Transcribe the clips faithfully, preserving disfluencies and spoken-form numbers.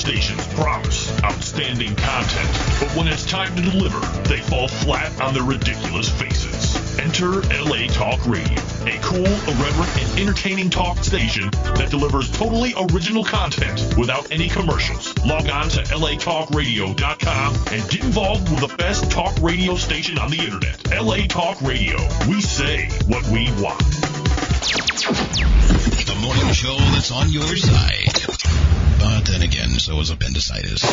stations promise outstanding content, but when it's time to deliver, they fall flat on their ridiculous faces. Enter L A Talk Radio, a cool, irreverent, and entertaining talk station that delivers totally original content without any commercials. Log on to L A talk radio dot com and get involved with the best talk radio station on the internet. L A Talk Radio. We say what we want. The morning show that's on your side. But then again, so is appendicitis.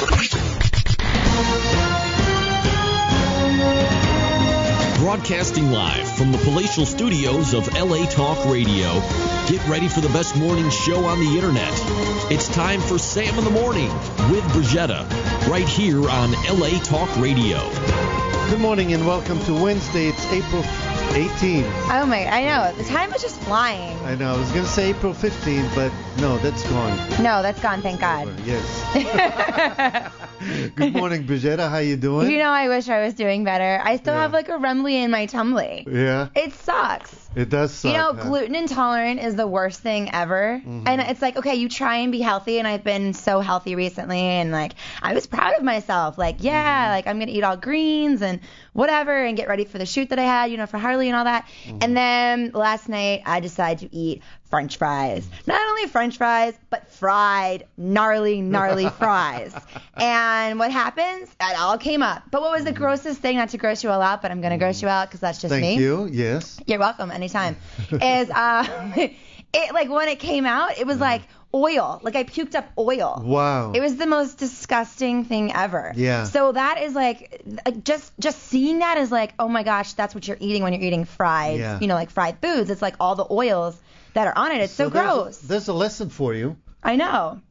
Broadcasting live from the palatial studios of L A Talk Radio. Get ready for the best morning show on the internet. It's time for Sam in the Morning with Brigetta, right here on L A Talk Radio. Good morning and welcome to Wednesday. It's April eighteenth. Oh my, I know. The time is just flying. I know. I was going to say April fifteenth, but no, that's gone. No, that's gone, thank God. Yes. Good morning, Brigetta. How you doing? You know, I wish I was doing better. I still Yeah. have like a rumbly in my tumbly. Yeah. It sucks. It does suck. You know, huh? gluten intolerant is the worst thing ever. Mhm. And it's like, okay, you try and be healthy, and I've been so healthy recently, and like, I was proud of myself. Like, yeah, Mhm. like I'm going to eat all greens and whatever and get ready for the shoot that I had, you know, for Harley and all that. Mhm. And then last night, I decided to eat French fries. Not only French fries, but fried, gnarly, gnarly fries. And what happens? It all came up. But what was the grossest thing, not to gross you all out, but I'm going to gross you out because that's just Thank me. you. Yes. You're welcome, anytime. Is uh, it like when it came out, it was like oil. Like I puked up oil. Wow. It was the most disgusting thing ever. Yeah. So that is like, just just seeing that is like, oh my gosh, that's what you're eating when you're eating fried, Yeah. you know, like fried foods. It's like all the oils that are on it. It's so, there's a- gross. There's a lesson for you. I know.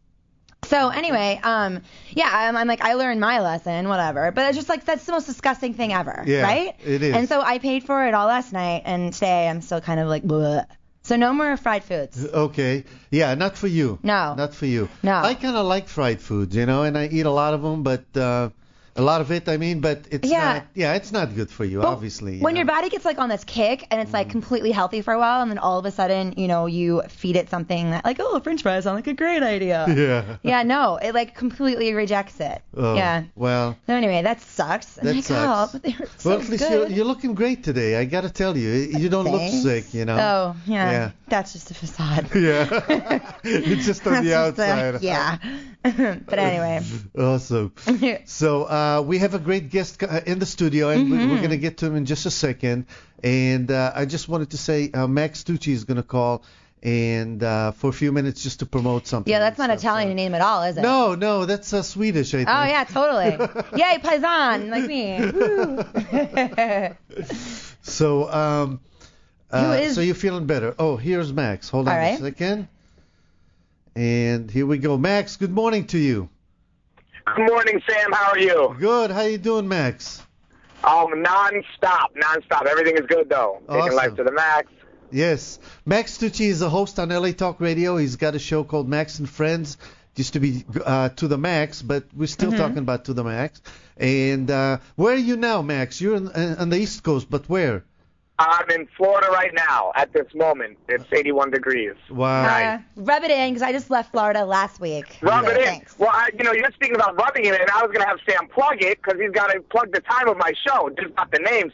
So anyway, um, yeah, I'm, I'm like, I learned my lesson, whatever. But it's just like, that's the most disgusting thing ever, Yeah, right? it is. And so I paid for it all last night, and today I'm still kind of like, bleh. So no more fried foods. Okay. Yeah, not for you. No. Not for you. No. I kind of like fried foods, you know, and I eat a lot of them, but uh, a lot of it, I mean, but it's Yeah. not. Yeah, it's not good for you, But obviously. you when know. your body gets like on this kick and it's like completely healthy for a while, and then all of a sudden, you know, you feed it something that like, oh, French fries sound like a great idea. Yeah. Yeah, no, it like completely rejects it. Oh, Yeah. Well. So anyway, that sucks. And That like, sucks. oh, but they were so Well, at least good. you're, you're looking great today. I got to tell you, you don't Thanks. look sick, you know. Oh, yeah. Yeah. That's just a facade. Yeah. It's just on the That's just a- outside. yeah. But anyway. Awesome. So uh, we have a great guest uh, in the studio, and we- Mm-hmm. we're going to get to him in just a second. And uh, I just wanted to say uh, Max Tucci is going to call and uh, for a few minutes just to promote something. Yeah, that's and not stuff, Italian so- name at all, is it? No, no, that's uh, Swedish, I think. Oh, yeah, totally. Yay, paisan, like me. Woo. So, um, uh, Who is- so you're feeling better. Oh, here's Max. Hold on All a right. second. And here we go. Max, good morning to you. Good morning, Sam. How are you? Good. How you doing, Max? Um, non-stop, non-stop. Everything is good, though. Taking Awesome. life to the max. Yes. Max Tucci is a host on L A Talk Radio. He's got a show called Max and Friends. It used to be uh, To the Max, but we're still Mm-hmm. talking about To the Max. And uh, where are you now, Max? You're in, uh, on the East Coast, but where? I'm in Florida right now. At this moment, it's eighty-one degrees. Wow. Uh, rub it in, because I just left Florida last week. Rub So it in. Thanks. Well, I, you know, you're speaking about rubbing it in. I was going to have Sam plug it because he's got to plug the time of my show, just not the names.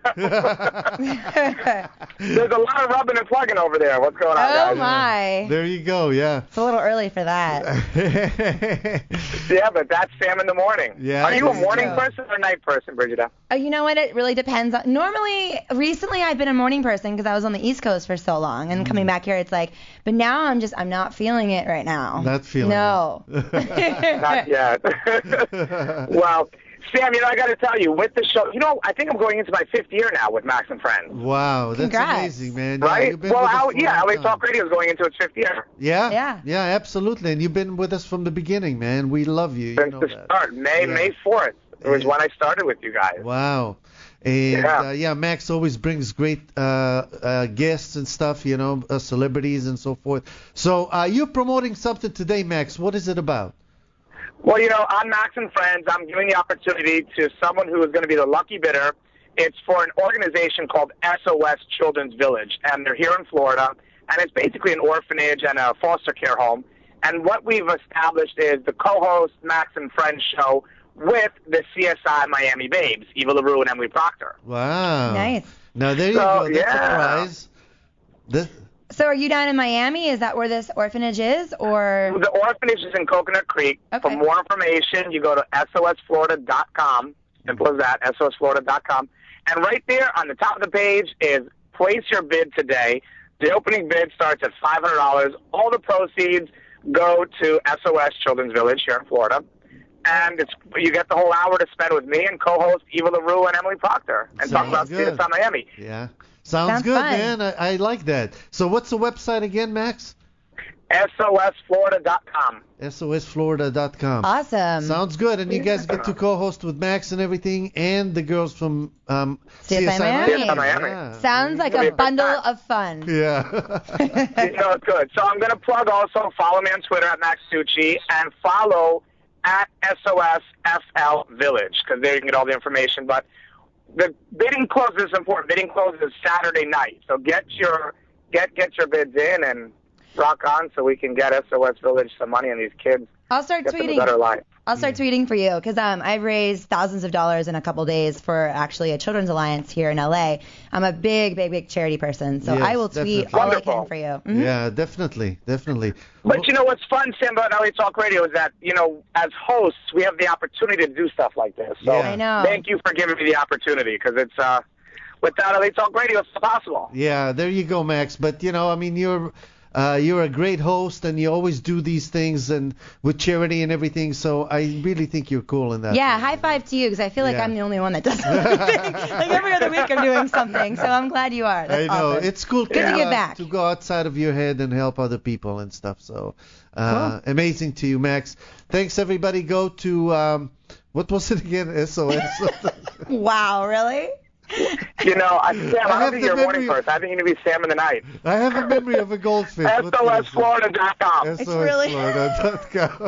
There's a lot of rubbing and plugging over there. What's going on, Oh, guys? my. There you go, yeah. It's a little early for that. Yeah, but that's Sam in the morning. Yeah, Are you a there you morning go. person or a night person, Brigida? Oh, you know what? It really depends. On, normally, recently I've been a morning person because I was on the East Coast for so long, and coming back here, it's like, but now I'm just, I'm not feeling it right now. Not feeling no. Not yet. Well, Sam, you know, I got to tell you, with the show, you know, I think I'm going into my fifth year now with Max and Friends. Wow, that's Congrats. amazing, man. Yeah, Right? you've been Well, with us how, for a yeah, long L A time. Talk Radio is going into its fifth year. Yeah, Yeah. yeah, absolutely. And you've been with us from the beginning, man. We love you. You Since know the that. start, May Yeah. May fourth. It was Yeah. when I started with you guys. Wow. And Yeah. uh, yeah, Max always brings great uh, uh, guests and stuff, you know, uh, celebrities and so forth. So uh, you're promoting something today, Max. What is it about? Well, you know, on Max and Friends, I'm giving the opportunity to someone who is going to be the lucky bidder. It's for an organization called S O S Children's Village, and they're here in Florida, and it's basically an orphanage and a foster care home. And what we've established is the co-host Max and Friends show with the C S I Miami Babes, Eva LaRue and Emily Proctor. Wow. Nice. Now, there you So, go. That's yeah. a prize. This, So are you down in Miami? Is that where this orphanage is, or? The orphanage is in Coconut Creek. Okay. For more information, you go to S O S Florida dot com. Simple as that, S O S Florida dot com. And right there on the top of the page is place your bid today. The opening bid starts at five hundred dollars. All the proceeds go to S O S Children's Village here in Florida. And it's you get the whole hour to spend with me and co-host Eva LaRue and Emily Proctor and talk Sounds about good. C S I Miami. yeah. Sounds, Sounds good, fun. man. I, I like that. So what's the website again, Max? S O S Florida dot com. S O S Florida dot com. Awesome. Sounds good. And you guys get to co-host with Max and everything, and the girls from um, C S I Miami. C S I Miami. Yeah. Sounds like It'll be a a good bundle time. of fun. Yeah. You know, it's good. So I'm going to plug also, follow me on Twitter at Max Tucci, and follow at S O S F L Village, because there you can get all the information. But the bidding closes is important. Bidding closes Saturday night. So get your get get your bids in and rock on so we can get S O S Village some money and these kids I'll start get them a tweeting. better life. I'll start tweeting for you because um, I've raised thousands of dollars in a couple days for actually a Children's Alliance here in L A. I'm a big, big, big charity person, so Yes, I will tweet definitely. all I Wonderful. can for you. Mhm. Yeah, definitely, definitely. But you know what's fun, Sam, about L A Talk Radio is that, you know, as hosts, we have the opportunity to do stuff like this. So Yeah. I know. thank you for giving me the opportunity, because it's, uh, without L A Talk Radio, it's not possible. Yeah, there you go, Max. But you know, I mean, you're uh, you're a great host, and you always do these things and with charity and everything. So I really think you're cool in that. Yeah, high five to you because I feel like Yeah. I'm the only one that does everything. Like every other week I'm doing something, so I'm glad you are. That's I know. awesome. It's cool Good to to, give uh, back. to go outside of your head and help other people and stuff. So uh, amazing to you, Max. Thanks, everybody. Go to, um, what was it again? S O S. Wow, really? You know, I, Sam, I I have don't think the you're a morning memory- person. I think you need to be Sam in the night. I have a memory of a goldfish. S What O S was it? Florida dot com. S O S really- Florida dot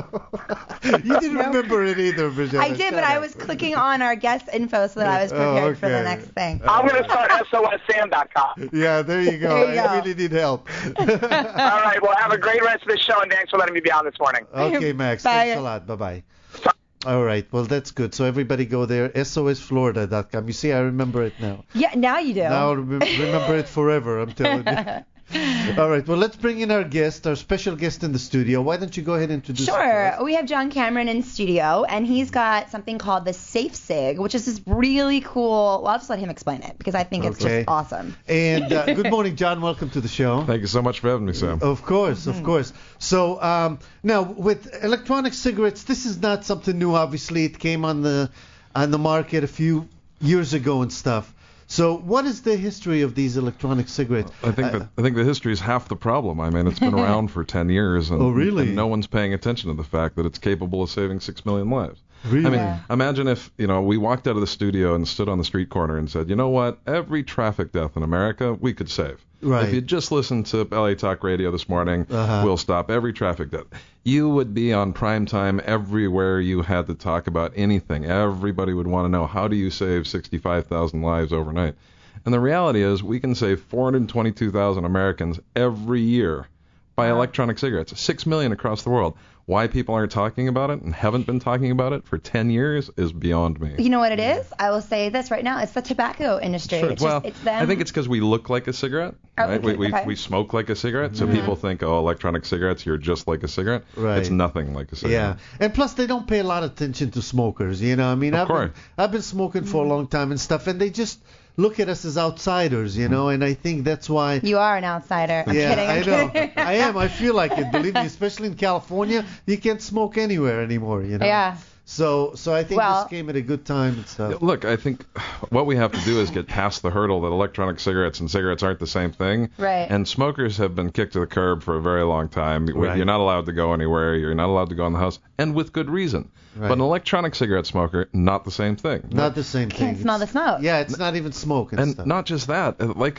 com. You didn't remember it either, Bridget. I did, but I was clicking on our guest info so that I was Oh, prepared for the okay. next thing. I'm going to start S O S Sam dot com. Yeah, there you go. There you I go. really need help. All right, well, have a great rest of the show, and thanks for letting me be on this morning. Okay, Max. Bye. Thanks a lot. Bye-bye. All right. Well, that's good. So everybody go there, S O S Florida dot com. You see, I remember it now. Yeah, now you do. Now I'll rem- remember it forever, I'm telling you. All right. Well, let's bring in our guest, our special guest in the studio. Why don't you go ahead and introduce Sure. yourself? We have John Cameron in studio, and he's got something called the Safe Sig, which is this really cool. Well, I'll just let him explain it because I think it's Okay. just awesome. And uh, good morning, John. Welcome to the show. Thank you so much for having me, Sam. Of course, Mm-hmm. of course. So um, now with electronic cigarettes, this is not something new. Obviously, it came on the on the market a few years ago and stuff. So what is the history of these electronic cigarettes? I think that I think the history is half the problem. I mean, it's been around for ten years, and, Oh, really? and no one's paying attention to the fact that it's capable of saving six million lives. Really? I mean, Yeah. imagine if, you know, we walked out of the studio and stood on the street corner and said, you know what, every traffic death in America we could save. Right. If you just listened to L A Talk Radio this morning, Uh-huh. we'll stop every traffic death. You would be on prime time everywhere you had to talk about anything. Everybody would want to know, how do you save sixty-five thousand lives overnight? And the reality is we can save four hundred twenty-two thousand Americans every year by electronic cigarettes, six million across the world. Why people aren't talking about it and haven't been talking about it for ten years is beyond me. You know what it is? I will say this right now. It's the tobacco industry. Sure. It's Well, just, it's them. I think it's because we look like a cigarette, Oh, right? okay, We we, okay. we smoke like a cigarette, so people think, oh, electronic cigarettes, you're just like a cigarette. Right. It's nothing like a cigarette. Yeah, and plus they don't pay a lot of attention to smokers. You know, I mean, Of I've been, course. I've been smoking for a long time and stuff, and they just look at us as outsiders. You know, and I think that's why. You are an outsider. I'm yeah, kidding. I'm I know. kidding. I am. I feel like it. Believe me, especially in California, you can't smoke anywhere anymore. You know. Yeah. So, so I think Well- this came at a good time and stuff. Look, I think what we have to do is get past the hurdle that electronic cigarettes and cigarettes aren't the same thing. Right. And smokers have been kicked to the curb for a very long time. Right. You're not allowed to go anywhere. You're not allowed to go in the house, and with good reason. Right. But an electronic cigarette smoker, not the same thing. Not the same thing. Can't smell the It's- smoke. Yeah, it's not even smoke and, And stuff. not just that, uh, like a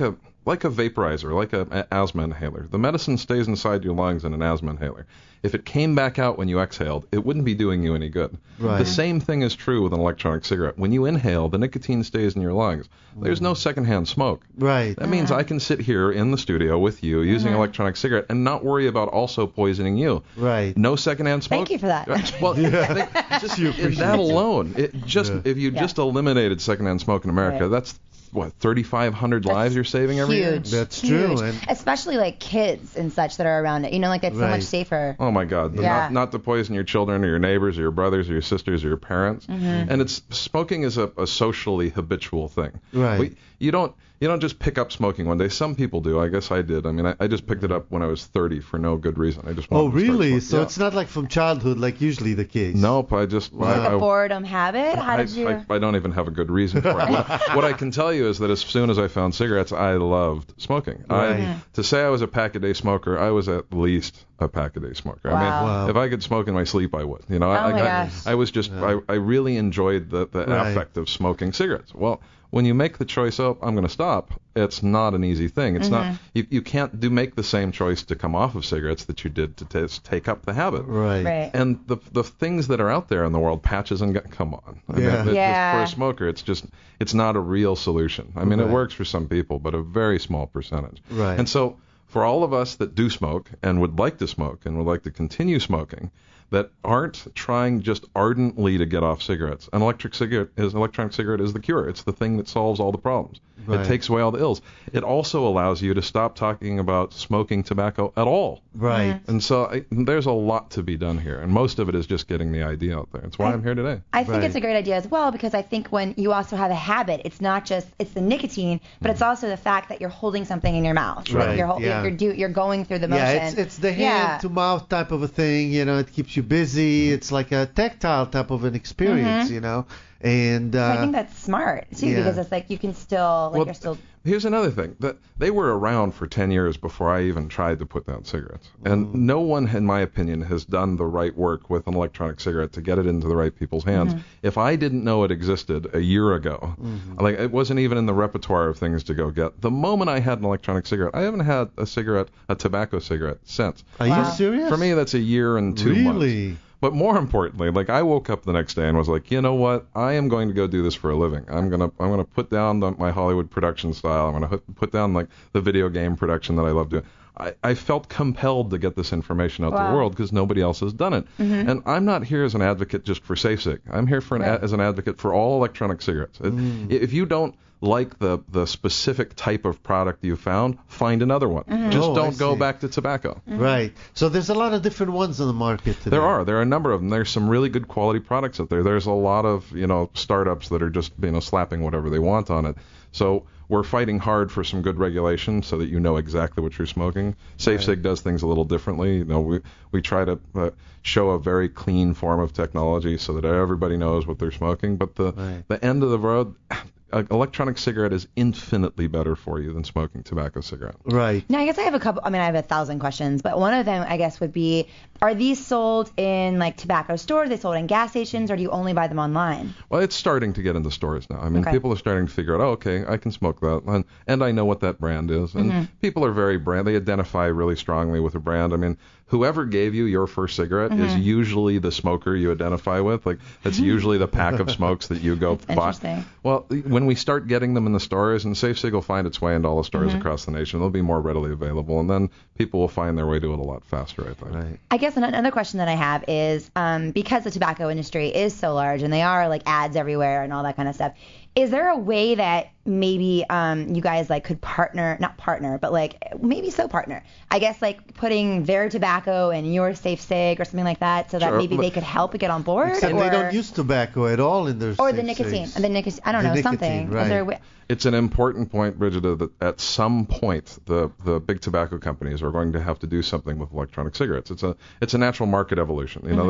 like a vaporizer, like a, a asthma inhaler. The medicine stays inside your lungs in an asthma inhaler. If it came back out when you exhaled, it wouldn't be doing you any good. Right. The same thing is true with an electronic cigarette. When you inhale, the nicotine stays in your lungs. There's no secondhand smoke. Right. That means I can sit here in the studio with you using an electronic cigarette and not worry about also poisoning you. Right. No secondhand smoke. Thank you for that. Well, Yeah. think- just You in appreciate that it. alone, it just Yeah. if you Yeah. just eliminated secondhand smoke in America, Right. that's what thirty-five hundred That's lives you're saving every year. Huge. That's Huge. true, and- Especially like kids and such that are around it. You know, like it's so Right. much safer. Oh my God! Yeah. Not, not to poison your children or your neighbors or your brothers or your sisters or your parents. Mm-hmm. And it's smoking is a, a socially habitual thing. Right. We, you don't you don't just pick up smoking one day. Some people do. I guess I did. I mean, I, I just picked it up when I was thirty for no good reason. I just wanted Oh, to start really? smoking. So Yeah. it's not like from childhood, like usually the case. Nope. I just Wow. I, A I, boredom habit? How I, did you? I, I don't even have a good reason for it. What, what I can tell you is that as soon as I found cigarettes, I loved smoking. Right. I, to say I was a pack a day smoker, I was at least a pack a day smoker. I Wow. mean, Wow. if I could smoke in my sleep, I would. You know, Oh I, my I, gosh. I was just I, I really enjoyed the, the Right. affect of smoking cigarettes. Well, when you make the choice, oh, I'm going to stop, it's not an easy thing. It's Mm-hmm. not you, you can't do make the same choice to come off of cigarettes that you did to t- take up the habit. Right. Right. And the the things that are out there in the world, patches and gu- come on. I Yeah. mean, it- Yeah. for a smoker, it's just it's not a real solution. I mean, it Right. works for some people, but a very small percentage. Right. And so, for all of us that do smoke and would like to smoke and would like to continue smoking, that aren't trying just ardently to get off cigarettes, an electric cigarette is an electronic cigarette is the cure. It's the thing that solves all the problems. Right. It takes away all the ills. It also allows you to stop talking about smoking tobacco at all. Right. And so I, there's a lot to be done here, and most of it is just getting the idea out there. That's why I- I'm here today. I think Right. it's a great idea as well because I think when you also have a habit, it's not just it's the nicotine, but it's also the fact that you're holding something in your mouth. Right, Like you're, hol- yeah. you're, do, you're going through the motion. Yeah, it's it's the hand Yeah. to mouth type of a thing. You know, it keeps you busy. It's like a tactile type of an experience. You know, and uh, So I think that's smart too yeah. because it's like you can still like Well, you're still Here's another thing. That they were around for ten years before I even tried to put down cigarettes. And no one, in my opinion, has done the right work with an electronic cigarette to get it into the right people's hands. If I didn't know it existed a year ago, like it wasn't even in the repertoire of things to go get. The moment I had an electronic cigarette, I haven't had a cigarette, a tobacco cigarette since. are Wow. you serious? For me, that's a year and two months. really? But more importantly, like I woke up the next day and was like, you know what? I am going to go do this for a living. I'm gonna I'm gonna put down the, my Hollywood production style. I'm gonna put, put down like the video game production that I love doing. I, I felt compelled to get this information out to Wow. the world because nobody else has done it. And I'm not here as an advocate just for SafeSig. I'm here for an Right. a, as an advocate for all electronic cigarettes. It, If you don't like the the specific type of product you found, find another one. Just Oh, I don't go see. back to tobacco. Right. So there's a lot of different ones on the market today. There are. There are a number of them. There's some really good quality products out there. There's a lot of, you know, startups that are just, you know, slapping whatever they want on it. So we're fighting hard for some good regulation so that you know exactly what you're smoking. SafeSig does things a little differently. You know, we we try to uh, show a very clean form of technology so that everybody knows what they're smoking. But the Right. the end of the road, an electronic cigarette is infinitely better for you than smoking tobacco cigarette. Right. Now, I guess I have a couple. I mean, I have a thousand questions, but one of them, I guess, would be: are these sold in like tobacco stores? Are they sold in gas stations, or do you only buy them online? Well, it's starting to get into stores now. I mean, Okay. people are starting to figure out, oh, okay, I can smoke that, and, and I know what that brand is. And Mm-hmm. people are very brand. They identify really strongly with a brand. I mean, whoever gave you your first cigarette is Mm-hmm. usually the smoker you identify with. Like, that's usually the pack of smokes that you go That's buy. interesting. Well, when we start getting them in the stores, and SafeSig will find its way into all the stores Mm-hmm. across the nation, they'll be more readily available, and then people will find their way to it a lot faster, I think. Right. I guess an- another question that I have is um, because the tobacco industry is so large and they are like ads everywhere and all that kind of stuff. Is there a way that maybe um, you guys like could partner, not partner, but like maybe so partner? I guess like putting their tobacco and your SafeSig or something like that, so that Sure, maybe but- they could help get on board, Except or they don't use tobacco at all in their or the safe nicotine, safes. the nicotine. I don't The know nicotine, something. right. Is there a way? It's an important point, Brigida, that at some point the, the big tobacco companies are going to have to do something with electronic cigarettes. It's a it's a natural market evolution. You know, the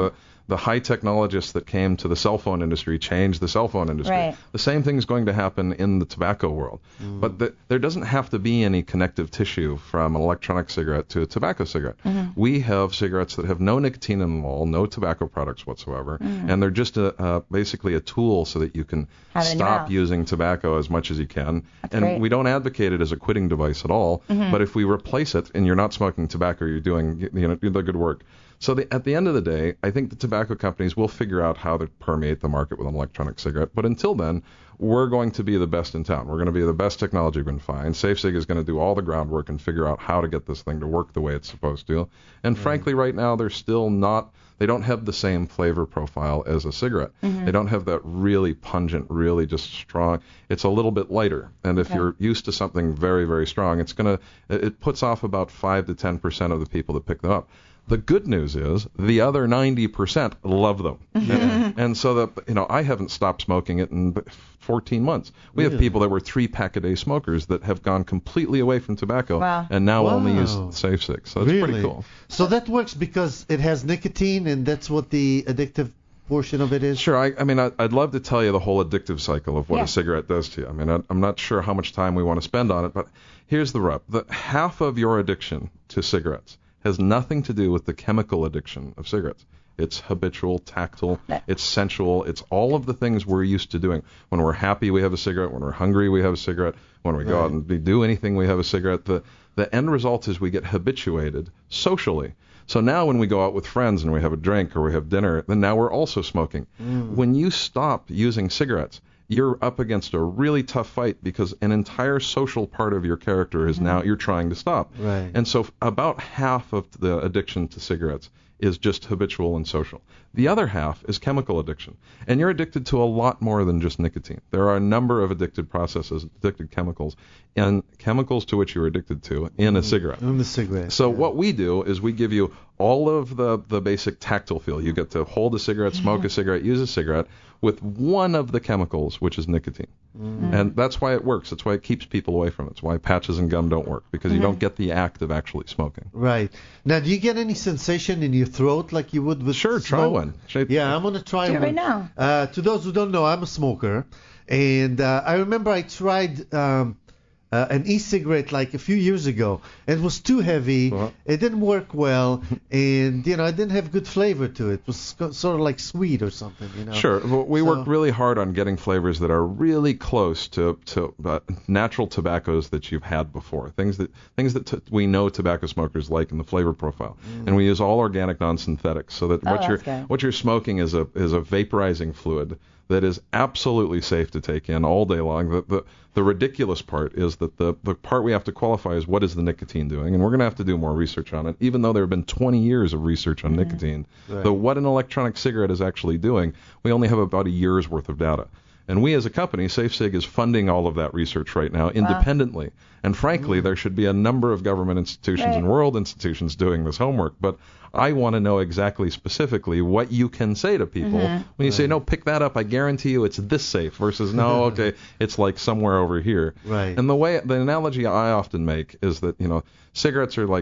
the high technologists that came to the cell phone industry changed the cell phone industry. Right. The same thing is going to happen in the tobacco world. Mm. But the, there doesn't have to be any connective tissue from an electronic cigarette to a tobacco cigarette. Mm-hmm. We have cigarettes that have no nicotine in them all, no tobacco products whatsoever, mm. and they're just a, uh, basically a tool so that you can stop using tobacco as much as you can. That's and great. we don't advocate it as a quitting device at all, mm-hmm. but if we replace it and you're not smoking tobacco, you're doing you know the good work. So the, at the end of the day, I think the tobacco companies will figure out how to permeate the market with an electronic cigarette. But until then, we're going to be the best in town. We're going to be the best technology we can find. SafeSig is going to do all the groundwork and figure out how to get this thing to work the way it's supposed to. And mm-hmm. frankly, right now, they're still not, they don't have the same flavor profile as a cigarette. Mm-hmm. They don't have that really pungent, really just strong. It's a little bit lighter. And if okay. you're used to something very, very strong, it's going to, it puts off about five to ten percent of the people that pick them up. The good news is the other ninety percent love them. and, and so that, you know, I haven't stopped smoking it in fourteen months. We really? have people that were three pack a day smokers that have gone completely away from tobacco wow. and now wow. only use SafeSig. So that's really? pretty cool. So that works because it has nicotine and that's what the addictive portion of it is? Sure. I, I mean, I, I'd love to tell you the whole addictive cycle of what yeah. a cigarette does to you. I mean, I, I'm not sure how much time we want to spend on it, but here's the rub. The, half of your addiction to cigarettes has nothing to do with the chemical addiction of cigarettes. It's habitual, tactile, it's sensual, it's all of the things we're used to doing. When we're happy, we have a cigarette. When we're hungry, we have a cigarette. When we right. go out and do anything, we have a cigarette. The, the end result is we get habituated socially. So now when we go out with friends and we have a drink or we have dinner, then now we're also smoking. Mm. When you stop using cigarettes, you're up against a really tough fight because an entire social part of your character is mm-hmm. now you're trying to stop. Right. And so about half of the addiction to cigarettes is just habitual and social. The other half is chemical addiction. And you're addicted to a lot more than just nicotine. There are a number of addicted processes, addicted chemicals, and chemicals to which you're addicted to in a cigarette. In the cigarette. So yeah. what we do is we give you all of the, the basic tactile feel. You get to hold a cigarette, smoke a cigarette, use a cigarette with one of the chemicals, which is nicotine. Mm. And that's why it works. That's why it keeps people away from it. It's why patches and gum don't work, because mm-hmm. you don't get the act of actually smoking. Right. Now, do you get any sensation in your throat like you would with Sure, smoke? try one. Shape yeah, I'm going to try do one. it right now. Uh, to those who don't know, I'm a smoker. And uh, I remember I tried um, uh, an e-cigarette like a few years ago. It was too heavy. Uh-huh. It didn't work well. And, you know, it didn't have good flavor to it. It was sort of like sweet or something, you know. Sure. Well, we so, worked really hard on getting flavors that are really close to, to uh, natural tobaccos that you've had before, things that things that t- we know tobacco smokers like in the flavor profile. Mm. And we use all organic, non-synthetics, so that oh, what you're good. what you're smoking is a is a vaporizing fluid that is absolutely safe to take in all day long. The, the, the ridiculous part is that the, the part we have to qualify is what is the nicotine doing, and we're going to have to do more research on it, even though there have been twenty years of research on mm-hmm. nicotine. Right. The what an electronic cigarette is actually doing, we only have about a year's worth of data. And we as a company, SafeSig, is funding all of that research right now independently. Wow. And frankly, mm. there should be a number of government institutions right. and world institutions doing this homework. But I want to know exactly specifically what you can say to people mm-hmm. when you right. say, no, pick that up. I guarantee you it's this safe versus, no, okay, it's like somewhere over here. Right. And the way the analogy I often make is that, you know, cigarettes are like,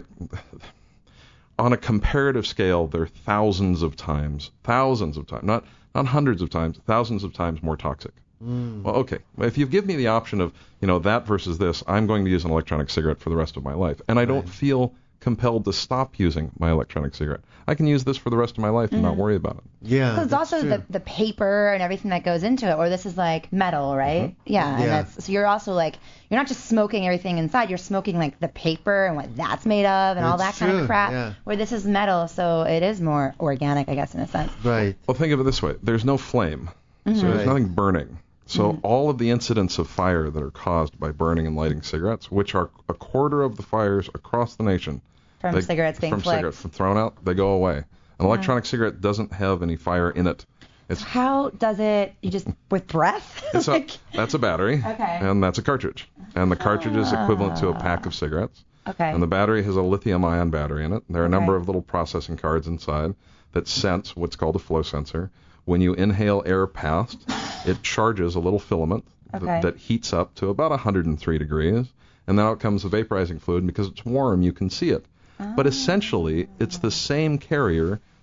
on a comparative scale, they're thousands of times, thousands of times, not not hundreds of times, thousands of times more toxic. Mm. Well, okay, if you give me the option of, you know, that versus this, I'm going to use an electronic cigarette for the rest of my life. And I right. don't feel compelled to stop using my electronic cigarette. I can use this for the rest of my life and mm-hmm. not worry about it. Yeah. Because it's also the, the paper and everything that goes into it, or this is like metal, right? Mm-hmm. Yeah. yeah. And that's, so you're also like, you're not just smoking everything inside, you're smoking like the paper and what that's made of and that's all that true. kind of crap. Yeah. Where this is metal, so it is more organic, I guess, in a sense. Right. Well, think of it this way. There's no flame. Mm-hmm. So there's right. nothing burning. So mm-hmm. all of the incidents of fire that are caused by burning and lighting cigarettes, which are a quarter of the fires across the nation, From they, cigarettes being from flicked. cigarettes from thrown out, they go away. An electronic yeah. cigarette doesn't have any fire in it. It's, How does it? You just with breath? It's like, a, that's a battery, okay. and that's a cartridge, and the cartridge is equivalent to a pack of cigarettes. Okay. And the battery has a lithium-ion battery in it. There are a okay. number of little processing cards inside that sense what's called a flow sensor. When you inhale air past, it charges a little filament okay. th- that heats up to about one hundred three degrees, and then out comes the vaporizing fluid. Because it's warm, you can see it. Oh. But essentially, it's the same carrier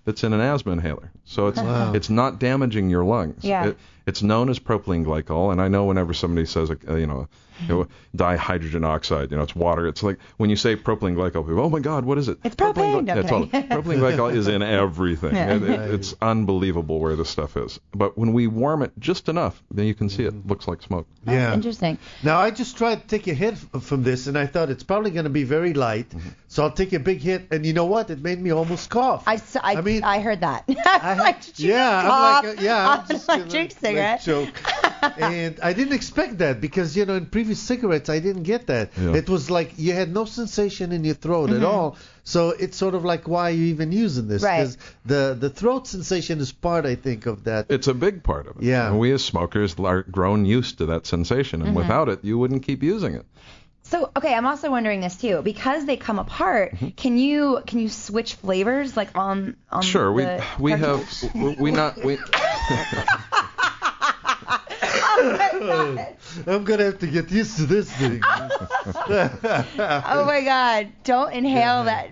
that's in an asthma inhaler. So it's Wow. it's not damaging your lungs. Yeah. It, it's known as propylene glycol, and I know whenever somebody says, uh, you know, you know, dihydrogen oxide, you know, it's water. It's like when you say propylene glycol, people, oh my God, what is it? It's propane. gly- No, yeah, kidding. totally. Propylene glycol is in everything. Yeah. It, it, it's unbelievable where this stuff is. But when we warm it just enough, then you can see it looks like smoke. That's Yeah. interesting. Now, I just tried to take a hit f- from this, and I thought it's probably going to be very light. Mm-hmm. So I'll take a big hit, and you know what? It made me almost cough. I, s- I, I mean, I heard that. I, like, did you yeah, just cough I'm like, uh, yeah, I'm on just an gonna, electric like, cigarette? choke. And I didn't expect that because, you know, in previous cigarettes, I didn't get that. Yeah. It was like you had no sensation in your throat Mm-hmm. at all. So it's sort of like, why are you even using this? Right. Because the, the throat sensation is part, I think, of that. It's a big part of it. Yeah. And we as smokers are grown used to that sensation, and Mm-hmm. without it, you wouldn't keep using it. So, okay, I'm also wondering this too. Because they come apart, can you can you switch flavors like on on Sure, we the we have cartridge? we, we not we. I'm going to have to get used to this thing. Oh my God! Don't inhale that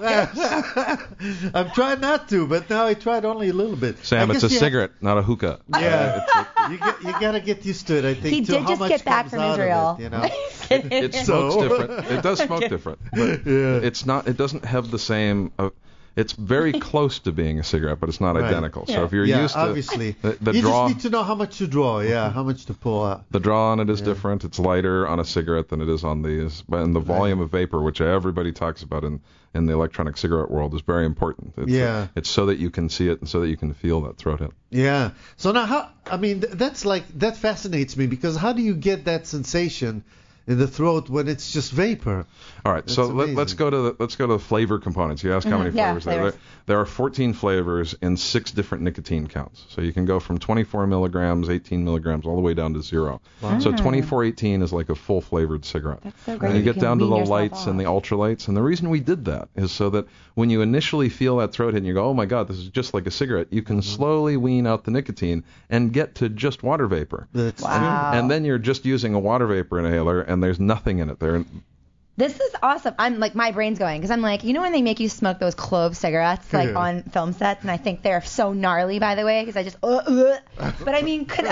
much. I'm trying not to, but now I tried only a little bit. Sam, I it's a guess you have- cigarette, not a hookah. Yeah, you get you gotta get used to it. I think. He to did how just much get back comes from out of Israel. It, you know? It smokes So- different. It does smoke different, but Yeah. it's not. It doesn't have the same. Uh, it's very close to being a cigarette, but it's not Right. identical. So Yeah. if you're yeah, used to obviously. the, the you draw, just need to know how much to draw. Yeah, how much to pull out. the draw on it is different. It's lighter on a cigarette than it is on these, but and the volume of vapor, which everybody talks about in in the electronic cigarette world, is very important. It's, Yeah. It's so that you can see it and so that you can feel that throat hit. Yeah. So now, how? I mean, th- that's like that fascinates me because how do you get that sensation in the throat when it's just vapor? All right, so That's let, let's amazing. go to the, let's go to the flavor components. You asked how many Yeah, flavors there are. flavors. There, there are fourteen flavors in six different nicotine counts. So you can go from twenty-four milligrams, eighteen milligrams, all the way down to zero. So twenty-four eighteen is like a full flavored cigarette. That's so great. And you You get can down to wean the yourself lights and the off. ultralights. And the reason we did that is so that when you initially feel that throat hit and you go, oh my God, this is just like a cigarette, you can slowly wean out the nicotine and get to just water vapor. That's Wow. And then you're just using a water vapor inhaler and there's nothing in it. There. This is awesome. I'm like, my brain's going because I'm like, you know when they make you smoke those clove cigarettes like Yeah. on film sets, and I think they're so gnarly, by the way, because I just, uh, uh. But I mean, could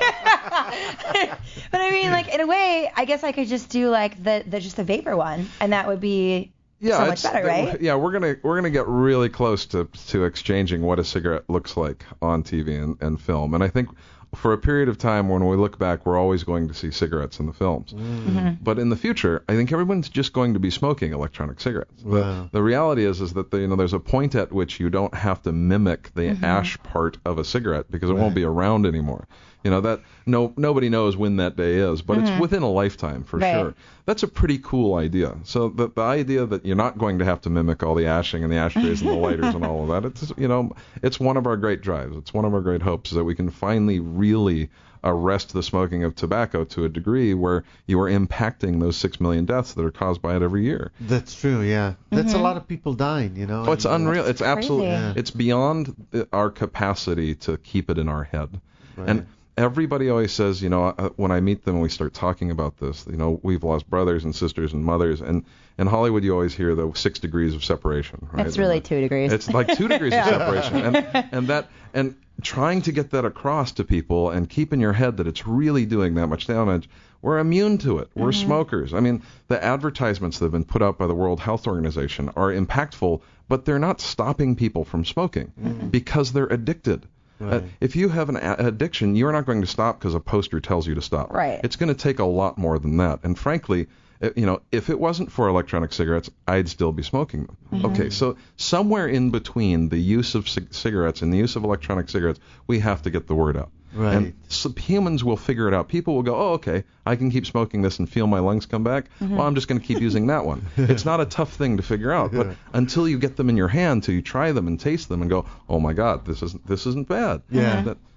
I? But I mean, like in a way, I guess I could just do like the the just the vapor one, and that would be Yeah, so much it's- better, right? Yeah, we're gonna we're gonna get really close to to exchanging what a cigarette looks like on T V and, and film, and I think for a period of time when we look back, we're always going to see cigarettes in the films. Mm-hmm. But in the future, I think everyone's just going to be smoking electronic cigarettes. Wow. The reality is is that the, you know there's a point at which you don't have to mimic the Mm-hmm. ash part of a cigarette because it won't Right. be around anymore. You know that no nobody knows when that day is, but it's within a lifetime for Right. sure. That's a pretty cool idea. So the the idea that you're not going to have to mimic all the ashing and the ashtrays and the lighters and all of that, it's you know it's one of our great drives. It's one of our great hopes is that we can finally really arrest the smoking of tobacco to a degree where you are impacting those six million deaths that are caused by it every year. That's true. Yeah. That's a lot of people dying. You know. Oh, it's and, uh, unreal. It's absolutely. crazy. It's beyond the- our capacity to keep it in our head. Right. And everybody always says, you know, uh, when I meet them and we start talking about this, you know, we've lost brothers and sisters and mothers. And in Hollywood, you always hear the six degrees of separation. Right? It's really two degrees. It's like two degrees of separation, and and that and trying to get that across to people and keep in your head that it's really doing that much damage. We're immune to it. We're smokers. I mean, the advertisements that have been put out by the World Health Organization are impactful, but they're not stopping people from smoking because they're addicted. Uh, Right. if you have an a- addiction, you're not going to stop because a poster tells you to stop. Right. It's going to take a lot more than that. And frankly, uh, you know, if it wasn't for electronic cigarettes, I'd still be smoking them. Okay, so somewhere in between the use of cig- cigarettes and the use of electronic cigarettes, we have to get the word out. Right. And so humans will figure it out. People will go, oh, okay, I can keep smoking this and feel my lungs come back. Well, I'm just going to keep using that one. It's not a tough thing to figure out, but until you get them in your hand, till you try them and taste them and go, oh my God, this isn't this isn't bad. Yeah. That,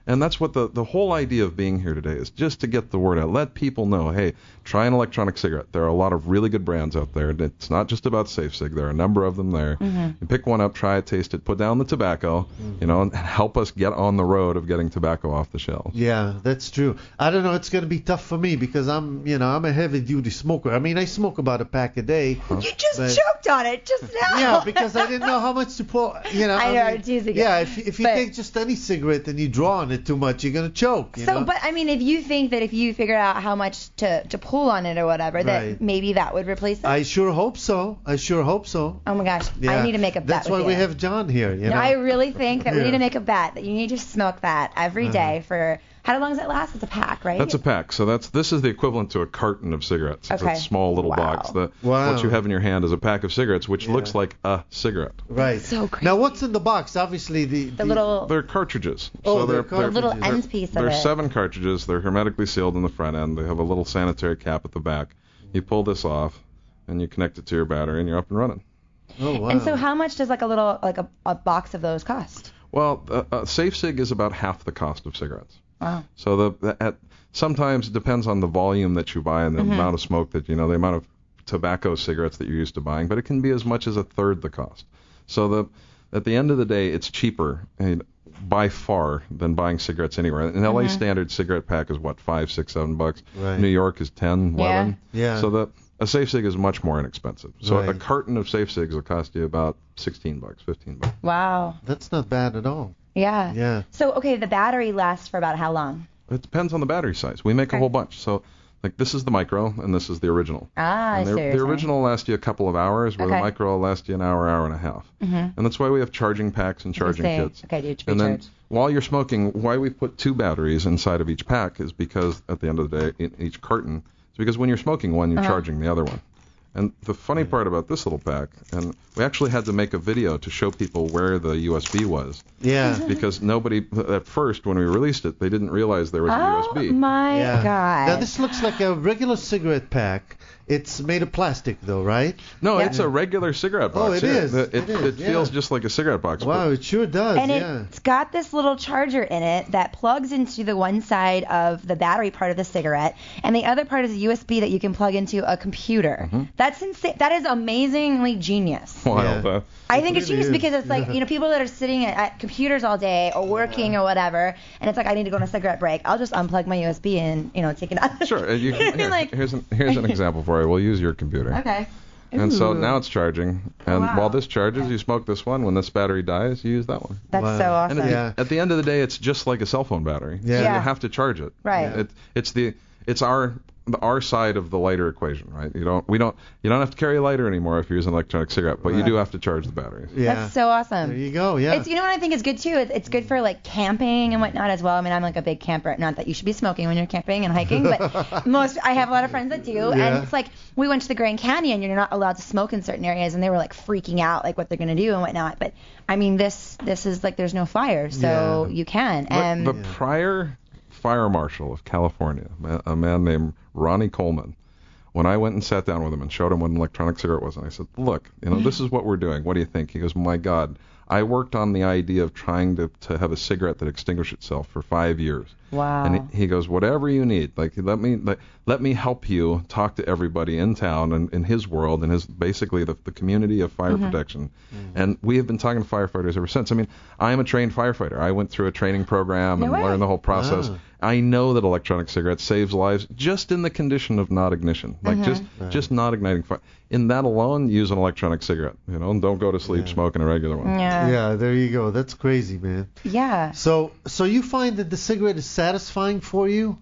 And that's what the, the whole idea of being here today is, just to get the word out. Let people know, hey, try an electronic cigarette. There are a lot of really good brands out there. It's not just about SafeSig. There are a number of them there. Mm-hmm. You pick one up, try it, taste it, put down the tobacco, mm-hmm. you know, and help us get on the road of getting tobacco off the shelves. Yeah, that's true. I don't know. It's going to be tough for me because I'm, you know, I'm a heavy-duty smoker. I mean, I smoke about a pack a day. You just but, choked on it just now. Yeah, because I didn't know how much to pour. You know, I I know, mean, it's easy. Yeah, if if you But- take just any cigarette and you draw on it too much, you're going to choke. You So, know? but I mean, if you think that if you figure out how much to, to pull on it or whatever, Right. that maybe that would replace it. I sure hope so. I sure hope so. Oh my gosh, Yeah. I need to make a bet That's with why you. we have John here. You know? No, I really think that we Yeah. need to make a bet that you need to smoke that every day Uh-huh. for how long does it last? It's a pack, right? That's a pack. So that's this is the equivalent to a carton of cigarettes. It's Okay. a small little Wow. box. The, Wow. What you have in your hand is a pack of cigarettes, which Yeah. looks like a cigarette. Right. So crazy. Now, what's in the box? Obviously, the the little They're cartridges. Oh, so they're they're, cartridges. little They're- end piece of There's it. seven cartridges. They're hermetically sealed in the front end. They have a little sanitary cap at the back. You pull this off, and you connect it to your battery, and you're up and running. Oh wow. And so, how much does like a little like a, a box of those cost? Well, uh, uh, SafeSig is about half the cost of cigarettes. Wow. So the, the at, sometimes it depends on the volume that you buy and the Mm-hmm. amount of smoke that you know, the amount of tobacco cigarettes that you're used to buying, but it can be as much as a third the cost. So the at the end of the day, it's cheaper and by far than buying cigarettes anywhere. An L A standard cigarette pack is what, five, six, seven bucks. Right. New York is ten, Yeah. eleven. Yeah. So the a SafeSig is much more inexpensive. So a Right. carton of SafeSigs will cost you about sixteen bucks, fifteen bucks. Wow. That's not bad at all. Yeah. Yeah. So, okay, the battery lasts for about how long? It depends on the battery size. We make Okay. a whole bunch. So, like, this is the micro, and this is the original. Ah, I and see the, what you're the saying. original will last you a couple of hours, where Okay. the micro will last you an hour, hour and a half. Mm-hmm. And that's why we have charging packs and charging say, kits. okay, do you And then recharge? while you're smoking, why we put two batteries inside of each pack is because at the end of the day, in each carton, is because when you're smoking one, you're Uh-huh. charging the other one. And the funny part about this little pack, and we actually had to make a video to show people where the U S B was, Yeah. because nobody, at first when we released it, they didn't realize there was a Oh U S B. my Yeah. god. Now this looks like a regular cigarette pack. It's made of plastic though, right? No, Yeah. it's a regular cigarette Oh, box. it yeah. is. The- It It, is, it feels yeah. just like a cigarette box. but- Wow, it sure does. and yeah. it's got this little charger in it that plugs into the one side of the battery part of the cigarette, and the other part is a U S B that you can plug into a computer. Mm-hmm. That's insane. That is amazingly genius. Wild, Yeah. uh, I think it's really genius is. because it's like, Yeah. you know, people that are sitting at, at computers all day or working or whatever, and it's like, I need to go on a cigarette break. I'll just unplug my U S B and, you know, take it out. Sure. uh, You, I mean, here, like- here's, an, here's an example for you. We'll use your computer. Okay. And so Ooh. now it's charging. And Wow. while this charges, you smoke this one. When this battery dies, you use that one. That's Wow. so awesome. And at, Yeah. the, at the end of the day, it's just like a cell phone battery. Yeah. Yeah. You have to charge it. Right. It, it's the it's our the, our side of the lighter equation, right? You don't we don't you don't have to carry a lighter anymore if you're using an electronic cigarette, but you Right. do have to charge the batteries. Yeah. That's so awesome. There you go. Yeah. It's, you know what I think is good too? It's, it's good for like camping and whatnot as well. I mean, I'm like a big camper. Not that you should be smoking when you're camping and hiking, but most I have a lot of friends that do. Yeah. And it's like we went to the Grand Canyon. You're not allowed to smoke in certain areas, and they were like freaking out like what they're gonna do and whatnot. But I mean, this this is like there's no fire, so Yeah. you can. The, And the prior fire marshal of California, ma- a man named Ronnie Coleman, when I went and sat down with him and showed him what an electronic cigarette was, and I said, look, you know, this is what we're doing. What do you think? He goes, my God, I worked on the idea of trying to, to have a cigarette that extinguished itself for five years. wow. And he, he goes, whatever you need, like let me let, let me help you talk to everybody in town and in his world and his basically the, the community of fire Mm-hmm. protection. And we have been talking to firefighters ever since. I mean, I'm a trained firefighter. I went through a training program No and way. learned the whole process. Wow. I know that electronic cigarettes saves lives just in the condition of not ignition, like Mm-hmm. just just not igniting fire. In that alone, use an electronic cigarette. You know, and don't go to sleep smoking a regular one. yeah. Yeah. There you go. That's crazy, man. Yeah. So, so you find that the cigarette is satisfying for you?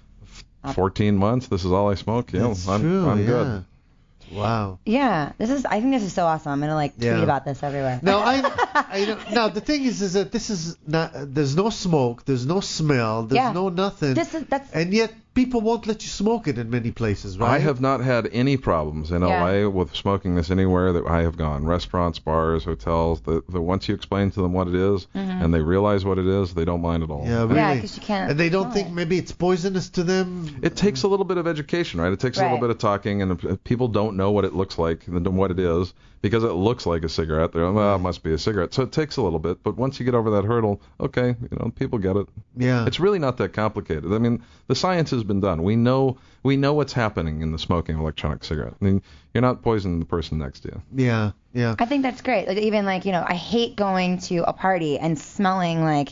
fourteen months. This is all I smoke. Yeah, That's I'm, true. I'm yeah. good. Wow. Yeah. This is. I think this is so awesome. I'm gonna like tweet Yeah. about this everywhere. Now I, I don't- now the thing is, is that this is not. There's no smoke. There's no smell. There's Yeah. no nothing. This is that's. and yet people won't let you smoke it in many places, right? I have not had any problems in Yeah. L A with smoking this anywhere that I have gone. Restaurants, bars, hotels. The, the once you explain to them what it is and they realize what it is, they don't mind at all. Yeah, really. Yeah, 'cause you can't And they don't smell think it. maybe it's poisonous to them. It takes a little bit of education, right? It takes a Right. little bit of talking, and if people don't know what it looks like and what it is because it looks like a cigarette. They're like, well, it must be a cigarette. So it takes a little bit, but once you get over that hurdle, okay, you know, people get it. Yeah. It's really not that complicated. I mean, the science has been done. We know we know what's happening in the smoking of electronic cigarette. I mean, you're not poisoning the person next to you. Yeah, yeah. I think that's great. Like even like, you know, I hate going to a party and smelling like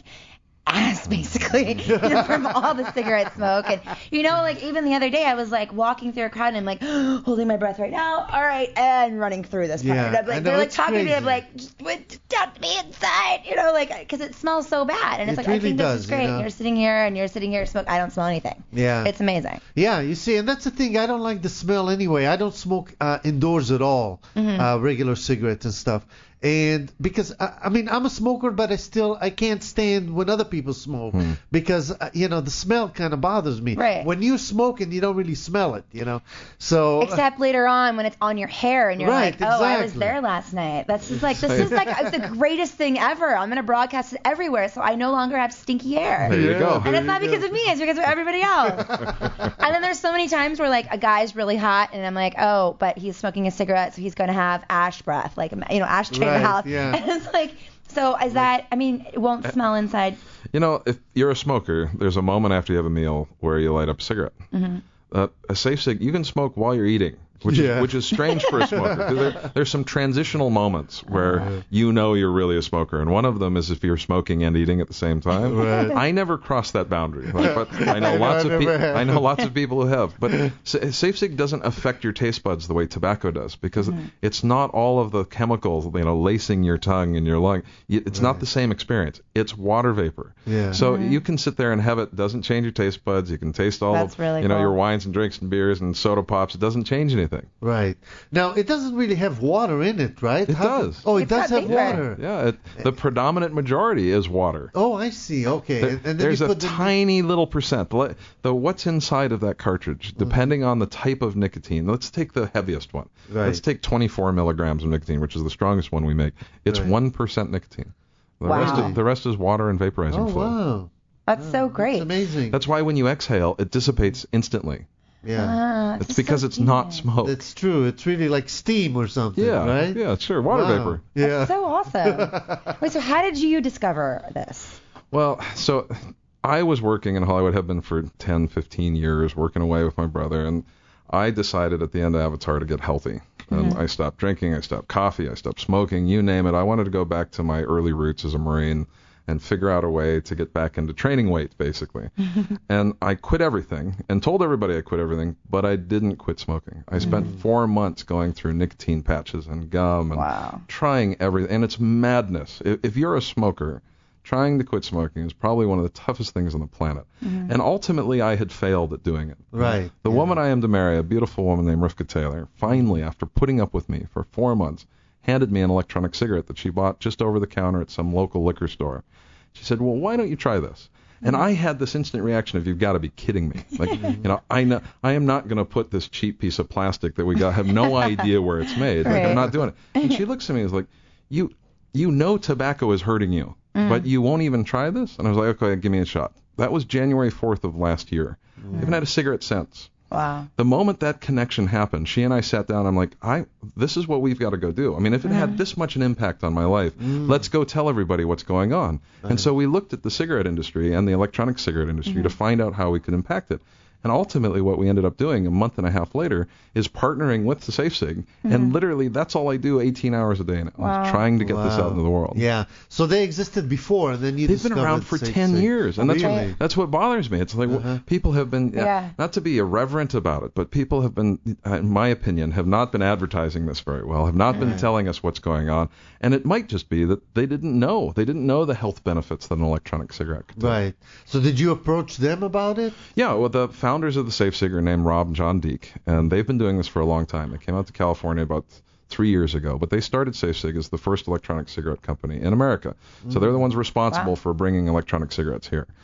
ass basically, you know, from all the cigarette smoke. And you know, like even the other day I was like walking through a crowd and I'm like holding my breath right now, all right, and running through this part. Yeah, And I'm like, I know, they're like it's talking to me, I'm crazy. like, just wait, dump me inside, you know, like because it smells so bad. And it's It like I really think this does, is you great. know? You're sitting here and you're sitting here smoke. I don't smell anything. Yeah. It's amazing. Yeah, you see, and that's the thing. I don't like the smell anyway. I don't smoke uh, indoors at all, uh, regular cigarettes and stuff. And because I, I mean, I'm a smoker, but I still I can't stand when other people smoke because uh, you know the smell kind of bothers me. Right. When you're smoking, you don't really smell it, you know. So Except later on when it's on your hair and you're Right, like, oh, I was exactly. there last night. That's just like, this is like the greatest thing ever. I'm going to broadcast it everywhere so I no longer have stinky hair. There you Yeah. go. And it's not because of me, it's because of everybody else. And then there's so many times where like a guy's really hot and I'm like, oh, but he's smoking a cigarette, so he's going to have ash breath, like, you know, ashtray Right, mouth. yeah. And it's like, so is that, I mean, it won't smell inside. You know, if you're a smoker, there's a moment after you have a meal where you light up a cigarette. Uh, a safe cig, you can smoke while you're eating, which Yeah. is which is strange for a smoker. 'Cause There, there's some transitional moments where you know you're really a smoker, and one of them is if you're smoking and eating at the same time. Right. I never crossed that boundary, like, but I know I know, lots I of never people. have. I know lots of people who have. But sa- safe cig doesn't affect your taste buds the way tobacco does because it's not all of the chemicals, you know, lacing your tongue and your lung. Y- It's not the same experience. It's water vapor. Yeah. So you can sit there and have it. Doesn't change your taste buds. You can taste all That's of really you know cool. your wines and drinks and beers and soda pops. It doesn't change anything. right now, it doesn't really have water in it, right? It How- does. Oh, it It's does got have vapor. water. Yeah, it, the predominant majority is water. Oh, I see. Okay. There- and, and then there's you a put the, tiny little percent. The, the what's inside of that cartridge, depending on the type of nicotine. Let's take the heaviest one. Right. Let's take twenty-four milligrams of nicotine, which is the strongest one we make. It's Right. one percent nicotine. The Wow. rest is, the rest is water and vaporizing Oh, fluid. wow. That's so great. It's amazing. That's why when you exhale, it dissipates instantly. yeah. Ah, It's that's because so it's not cute. smoke. That's true. It's really like steam or something, yeah, right? yeah, sure, water Wow. vapor. Yeah. So awesome. Wait, so how did you discover this? Well, so I was working in Hollywood, have been for ten, fifteen years, working away with my brother, and I decided at the end of Avatar to get healthy. And I stopped drinking, I stopped coffee, I stopped smoking, you name it. I wanted to go back to my early roots as a Marine and figure out a way to get back into training weight, basically. And I quit everything and told everybody I quit everything, but I didn't quit smoking. I spent four months going through nicotine patches and gum and Wow. trying everything. And it's madness. If, if you're a smoker, trying to quit smoking is probably one of the toughest things on the planet. And ultimately, I had failed at doing it. Right. The yeah. woman I am to marry, a beautiful woman named Rivka Taylor, finally, after putting up with me for four months, handed me an electronic cigarette that she bought just over the counter at some local liquor store. She said, well, why don't you try this? And I had this instant reaction of, you've got to be kidding me. Like, you know, I know I am not going to put this cheap piece of plastic that we got, have no idea where it's made. Like, Right. I'm not doing it. And she looks at me and is like, you, you know tobacco is hurting you, but you won't even try this? And I was like, okay, give me a shot. That was January fourth of last year. I haven't had a cigarette since. Wow. The moment that connection happened, she and I sat down. I'm like, I, this is what we've got to go do. I mean, if it had this much an impact on my life, let's go tell everybody what's going on. And so we looked at the cigarette industry and the electronic cigarette industry to find out how we could impact it. And ultimately, what we ended up doing a month and a half later is partnering with the SafeSig, and literally that's all I do eighteen hours a day now, Wow. is trying to get this Wow. out into the world. Yeah. So they existed before, and then you They've been discovered around for Safe ten Sig. years, and that's really? what, that's what bothers me. It's like well, Uh-huh. people have been, Yeah. not to be irreverent about it, but people have been, uh, in my opinion, have not been advertising this very well, have not been telling us what's going on, and it might just be that they didn't know. They didn't know the health benefits that an electronic cigarette could take. Right. So did you approach them about it? Yeah, well, the founders of the SafeSig are named Rob and John Deek, and they've been doing this for a long time. They came out to California about three years ago, but they started SafeSig as the first electronic cigarette company in America. So they're the ones responsible Wow. for bringing electronic cigarettes here.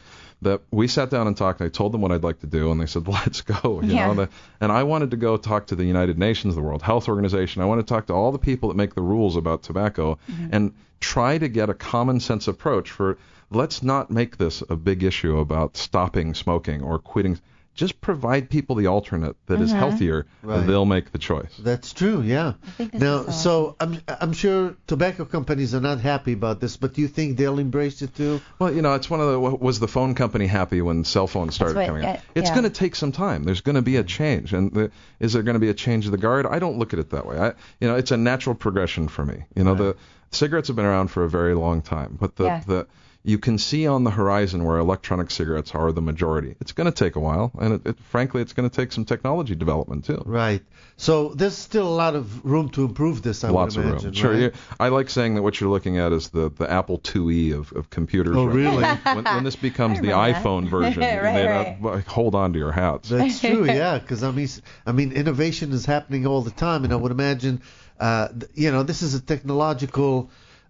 that we sat down and talked, and I told them what I'd like to do, and they said, let's go. You Yeah. know, the, and I wanted to go talk to the United Nations, the World Health Organization. I want to talk to all the people that make the rules about tobacco Mm-hmm. and try to get a common sense approach for let's not make this a big issue about stopping smoking or quitting. Just provide people the alternate that is Mm-hmm. healthier, Right. and they'll make the choice. That's true, yeah. think this Now, is awesome. so I'm I'm sure tobacco companies are not happy about this, but do you think they'll embrace it too? Well, you know, it's one of the was the phone company happy when cell phones started what- coming yeah, out? It's yeah. going to take some time. There's going to be a change, and the, is there going to be a change of the guard? I don't look at it that way. I, you know, it's a natural progression for me. You know, Right. the cigarettes have been around for a very long time, but the Yeah. the you can see on the horizon where electronic cigarettes are the majority. It's going to take a while, and it, it, frankly, it's going to take some technology development too. Right. So there's still a lot of room to improve this, I Lots would of imagine. room. Sure. right? You, I like saying that what you're looking at is the, the Apple two E of, of computers. Oh, right really? now. When, when this becomes the remember that. iPhone version, Right, and then, right. uh, like, hold on to your hats. That's true, yeah. Because I mean, s- I mean, innovation is happening all the time, and I would imagine, uh, th- you know, this is a technological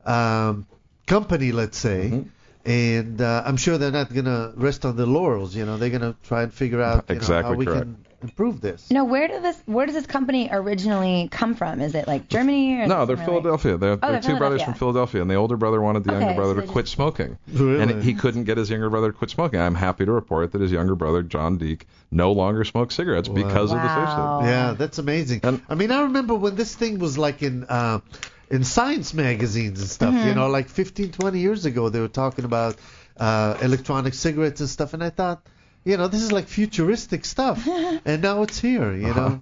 um, company, let's say, Mm-hmm. and uh, I'm sure they're not gonna rest on their laurels. You know, they're gonna try and figure out you know, Exactly how we correct. can improve this. No, where does this where does this company originally come from? Is it like Germany or No, they're somewhere like- Philadelphia. They're, Oh, they're they're two brothers Philadelphia. from Philadelphia, and the older brother wanted the Okay, younger so brother they to just- quit smoking. Really? And he couldn't get his younger brother to quit smoking. I'm happy to report that his younger brother, John Deek, no longer smokes cigarettes because of this Wow. issue. Yeah, that's amazing. And- I mean, I remember when this thing was like in uh, in science magazines and stuff. You know, like fifteen, twenty years ago, they were talking about uh, electronic cigarettes and stuff, and I thought, you know, this is like futuristic stuff, and now it's here. You know.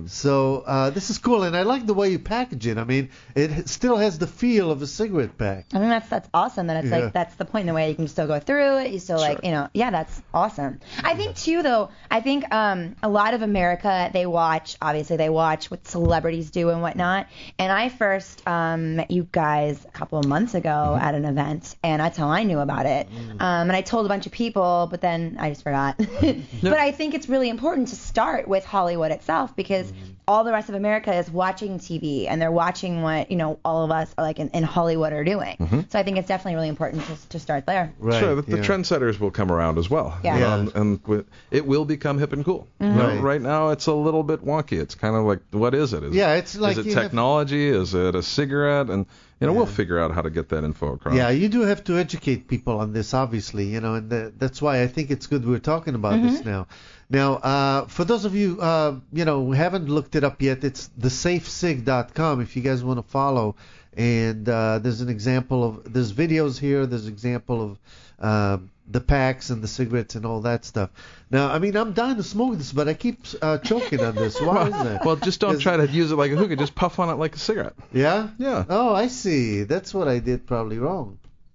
So uh, this is cool, and I like the way you package it. I mean, it still has the feel of a cigarette pack. I think that's that's awesome. That it's Yeah. like that's the point. The way you can still go through it. You still like you know yeah that's awesome. I think too though. I think um a lot of America they watch obviously they watch what celebrities do and whatnot. And I first um met you guys a couple of months ago at an event, and that's how I knew about it. Um and I told a bunch of people, but then I just forgot. But I think it's really important to start with Hollywood itself because all the rest of America is watching T V and they're watching what you know all of us like in, in Hollywood are doing. So I think it's definitely really important to, to start there. Right. Sure, the, the yeah. trendsetters will come around as well. Yeah. You know, Yeah. and, and wi- it will become hip and cool. You know, Right. right now, it's a little bit wonky. It's kind of like, what is it? Is Yeah, it, it's like is it you have- technology? Is it a cigarette? And you know, we'll figure out how to get that info across. Yeah, you do have to educate people on this, obviously, you know, and the, that's why I think it's good we're talking about this now. Now, uh, for those of you, uh, you know, who haven't looked it up yet, it's the safe sig dot com if you guys want to follow. And uh, there's an example of, there's videos here, there's example of uh, the packs and the cigarettes and all that stuff. Now, I mean, I'm dying to smoke this, but I keep uh, choking on this. Why is that? Well, just don't Is- try to use it like a hookah. Just puff on it like a cigarette. Yeah? Yeah. Oh, I see. That's what I did probably wrong.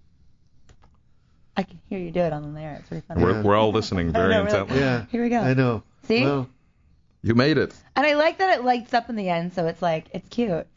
I can hear you do it on there. It's really funny. We're, we're all listening very know, really. intently. Yeah. Here we go. I know. See? Well, You made it. And I like that it lights up in the end, so it's like it's cute.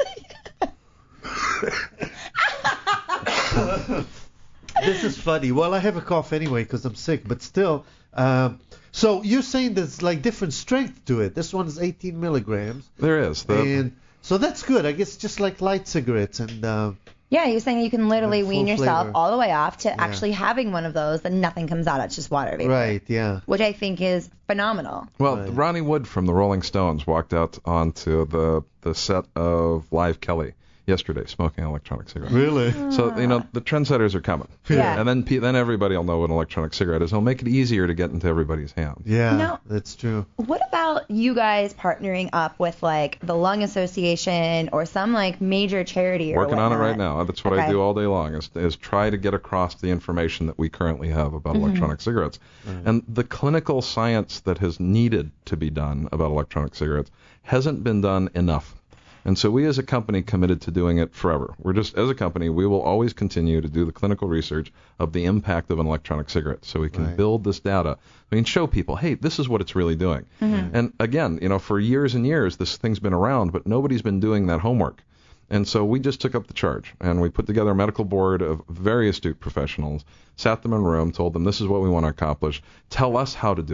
this is funny. Well, I have a cough anyway because I'm sick, but still. Um, so you're saying there's like different strength to it. This one is eighteen milligrams, There is. The, and so that's good. I guess just like light cigarettes, and uh, Yeah, you're saying you can literally And full wean yourself flavor. all the way off to actually having one of those, and nothing comes out. It's just water vapor. right, yeah. Which I think is phenomenal. well, Right. Ronnie Wood from the Rolling Stones walked out onto the the set of Live Kelly yesterday smoking an electronic cigarette. Really? So, you know, the trendsetters are coming. Yeah. And then pe- then everybody will know what an electronic cigarette is. It'll make it easier to get into everybody's hands. Yeah, No. that's true. What about you guys partnering up with like the Lung Association or some like major charity or Working on it whatnot? right now. That's what I Okay. do all day long is, is try to get across the information that we currently have about Mm-hmm. electronic cigarettes. And the clinical science that has needed to be done about electronic cigarettes hasn't been done enough. And so we as a company committed to doing it forever. We're just, as a company, we will always continue to do the clinical research of the impact of an electronic cigarette so we can Right. build this data. I mean, show people, hey, this is what it's really doing. And again, you know, for years and years, this thing's been around, but nobody's been doing that homework. And so we just took up the charge, and we put together a medical board of very astute professionals, sat them in a room, told them this is what we want to accomplish, tell us how to do it.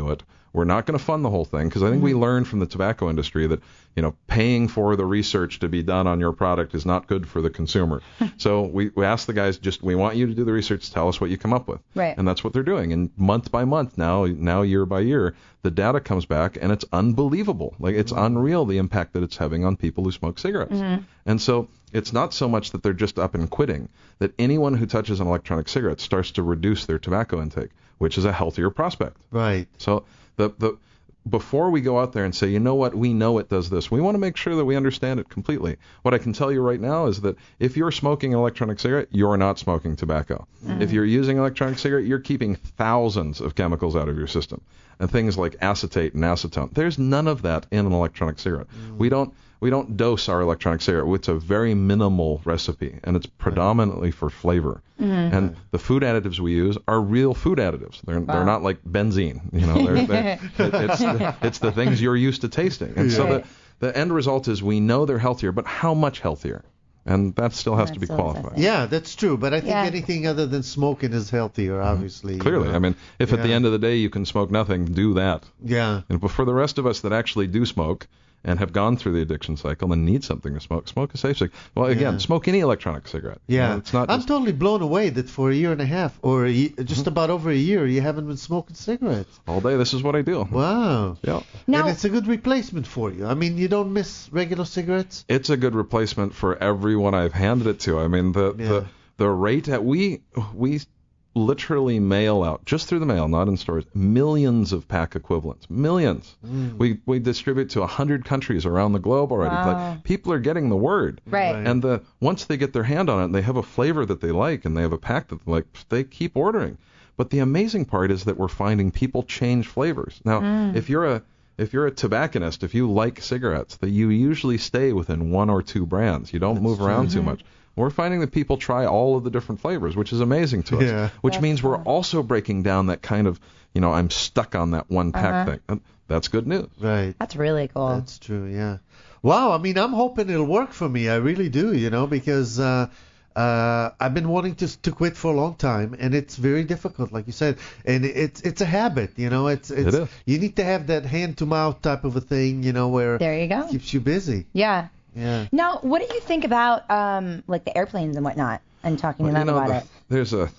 We're not going to fund the whole thing because I think we learned from the tobacco industry that, you know, paying for the research to be done on your product is not good for the consumer. So we, we asked the guys, just we want you to do the research, tell us what you come up with. Right. And that's what they're doing. And month by month now, now year by year, the data comes back and it's unbelievable. Like it's unreal the impact that it's having on people who smoke cigarettes. Mm-hmm. And so it's not so much that they're just up and quitting, that anyone who touches an electronic cigarette starts to reduce their tobacco intake, which is a healthier prospect. Right. So the the before we go out there and say, you know what, we know it does this, we want to make sure that we understand it completely. What I can tell you right now is that if you're smoking an electronic cigarette, you're not smoking tobacco. Mm-hmm. If you're using an electronic cigarette, you're keeping thousands of chemicals out of your system. And things like acetate and acetone. There's none of that in an electronic cigarette. Mm-hmm. We don't we don't dose our electronic cigarette. It's a very minimal recipe, and it's predominantly for flavor. Mm-hmm. And the food additives we use are real food additives. They're wow. they're not like benzene. You know, they're, they're, it's the, it's the things you're used to tasting. And yeah. so the the end result is we know they're healthier, but how much healthier? And that still has that's to be so qualified. Yeah, that's true. But I think yeah. anything other than smoking is healthier, obviously. Clearly. You know? I mean, if yeah. at the end of the day you can smoke nothing, do that. Yeah. And but for the rest of us that actually do smoke and have gone through the addiction cycle and need something to smoke, smoke a safe cigarette. Well, again, yeah. smoke any electronic cigarette. Yeah. You know, it's not I'm just... totally blown away that for a year and a half, or a ye- just about over a year, you haven't been smoking cigarettes. All day, this is what I do. Wow. Yeah. Now, and it's a good replacement for you. I mean, you don't miss regular cigarettes? It's a good replacement for everyone I've handed it to. I mean, the Yeah. the, the rate at we we literally mail out, just through the mail, not in stores, millions of pack equivalents. Millions. Mm. We we distribute to one hundred countries around the globe already. Wow. Like, people are getting the word. Right. Right. And the once they get their hand on it and they have a flavor that they like and they have a pack that they like, they keep ordering. But the amazing part is that we're finding people change flavors. Now, mm. if you're a if you're a tobacconist, if you like cigarettes, that you usually stay within one or two brands. You don't That's move around true. too much. We're finding that people try all of the different flavors, which is amazing to us. Yeah. Which That's means we're fun. also breaking down that kind of, you know, I'm stuck on that one pack Uh-huh. thing. And that's good news. Right. That's really cool. That's true, yeah. Wow, I mean, I'm hoping it'll work for me. I really do, you know, because uh, uh, I've been wanting to to quit for a long time, and it's very difficult, like you said. And it's it's a habit, you know. It's it's It is. You need to have that hand to mouth type of a thing, you know, where There you go. it keeps you busy. Yeah. Yeah. Now, what do you think about um like the airplanes and whatnot, and talking to Well, them you know, about the- it? there's a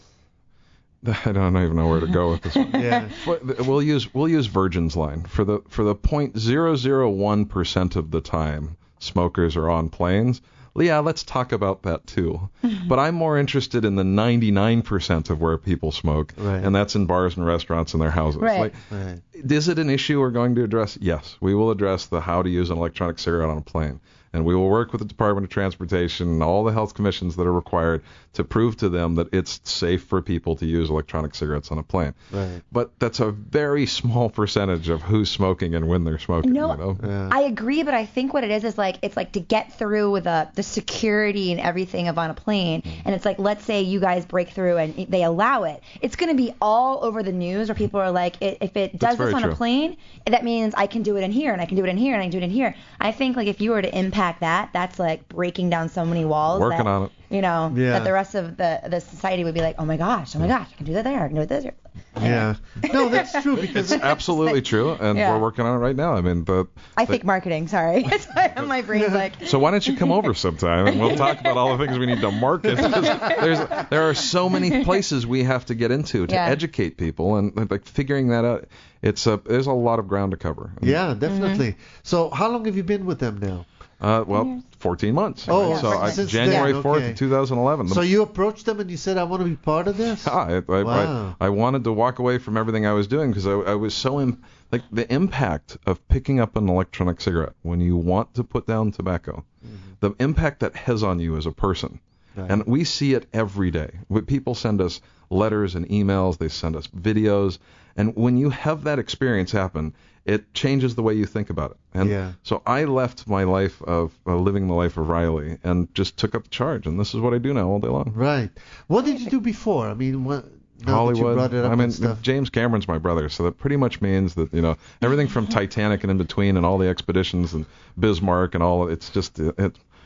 I don't even know where to go with this one. Yeah. But we'll use we'll use Virgin's line for the for the point zero zero one percent of the time smokers are on planes. Yeah, let's talk about that too. But I'm more interested in the ninety-nine percent of where people smoke, Right. and that's in bars and restaurants and their houses. Right. Like, Right. is it an issue we're going to address? Yes, we will address the how to use an electronic cigarette on a plane. And we will work with the Department of Transportation and all the health commissions that are required to prove to them that it's safe for people to use electronic cigarettes on a plane. Right. But that's a very small percentage of who's smoking and when they're smoking. No, You know? Yeah. I agree, but I think what it is is like it's like to get through with the the security and everything of on a plane, and it's like let's say you guys break through and they allow it, it's going to be all over the news where people are like, i- if it does That's this very on true. a plane, that means I can do it in here and I can do it in here and I can do it in here. I think like if you were to impact that, that's like breaking down so many walls. Working that, on it. You know, Yeah. that the rest of the the society would be like, oh my gosh, oh my gosh, I can do that there, I can do it there. Yeah. No, that's true because It's absolutely true, and Yeah. we're working on it right now. I mean, the, I the think marketing. Sorry, That's why my brain's like. So why don't you come over sometime and we'll talk about all the things we need to market. There's there are so many places we have to get into to Yeah. educate people, and like figuring that out. It's a there's a lot of ground to cover. yeah, definitely. So how long have you been with them now? Uh, well, fourteen months. Oh, right? so yeah. I, Since January then, fourth, okay. two thousand eleven. The- So you approached them and you said, I want to be part of this? I, I, Wow. I, I wanted to walk away from everything I was doing because I, I was so in, like the impact of picking up an electronic cigarette when you want to put down tobacco, the impact that has on you as a person. Right. And we see it every day. When people send us letters and emails, they send us videos, and when you have that experience happen, it changes the way you think about it. And Yeah. so I left my life of uh, living the life of Riley and just took up the charge, and this is what I do now all day long. Right. What did you do before? I mean, what, now Hollywood. that you brought it up I mean, and stuff. James Cameron's my brother, so that pretty much means that, you know, everything from Titanic and in between and all the expeditions and Bismarck and all, it's just, it,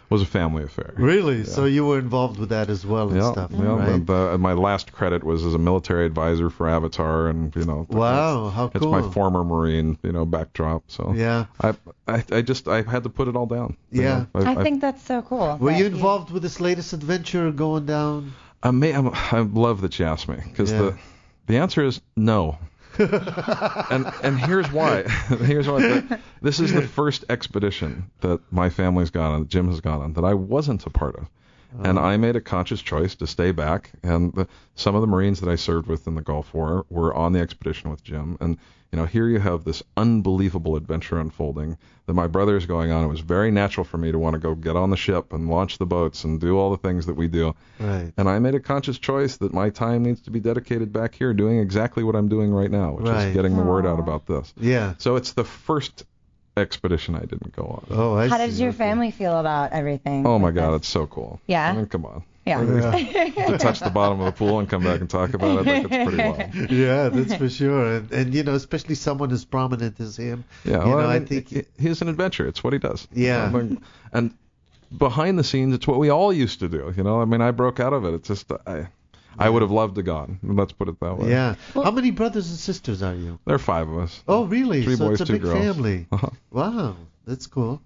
was a family affair. Really? Yeah. So you were involved with that as well and Yeah, stuff, yeah. right? And, uh, and my last credit was as a military advisor for Avatar, and you know. Wow, how It's cool. my former Marine, you know, backdrop. So Yeah. I, I, I just I had to put it all down. you Yeah. know. I think that's so cool. Were that you involved with this latest adventure going down? I may, I'm, I love that you asked me because Yeah. the the answer is no. and and here's why. here's why. The, this is the first expedition that my family's gone on, that Jim has gone on, that I wasn't a part of. And I made a conscious choice to stay back. And the, some of the Marines that I served with in the Gulf War were on the expedition with Jim. And, you know, here you have this unbelievable adventure unfolding that my brother is going on. It was very natural for me to want to go get on the ship and launch the boats and do all the things that we do. Right. And I made a conscious choice that my time needs to be dedicated back here doing exactly what I'm doing right now, which Right. is getting the word out Aw. about this. Yeah. So it's the first expedition I didn't go on. Oh, I How see. did your Okay. family feel about everything? Oh my like God, this? it's so cool. Yeah? I mean, come on. Yeah. Yeah. To touch the bottom of the pool and come back and talk about it, like it's pretty wild. Yeah, that's for sure. And, and you know, especially someone as prominent as him. Yeah, you well, know, I, I mean, think he- he's an adventure. It's what he does. Yeah. I mean, and behind the scenes, it's what we all used to do. You know, I mean, I broke out of it. It's just I, I would have loved to gone. Let's put it that way. Yeah. How many brothers and sisters are you? There are five of us. Oh, really? Three so boys, it's a two big girls. family. Uh-huh. Wow, that's cool.